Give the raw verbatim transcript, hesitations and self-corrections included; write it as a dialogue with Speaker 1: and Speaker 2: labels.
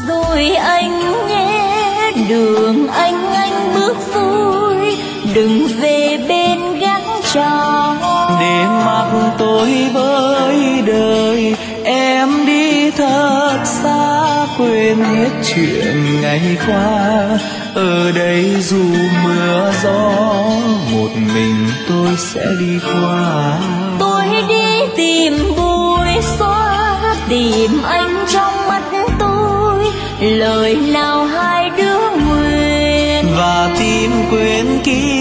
Speaker 1: rồi anh nhé, đường anh anh bước vui, đừng về bên gác trào.
Speaker 2: Để mặc tôi với đời, em đi thật xa, quên hết chuyện ngày qua. Ở đây dù mưa gió, một mình tôi sẽ đi qua.
Speaker 1: Tôi đi tìm bụi xóa, tìm anh trong mắt tôi, lời nào hai đứa nguyện.
Speaker 2: Và tìm quên ký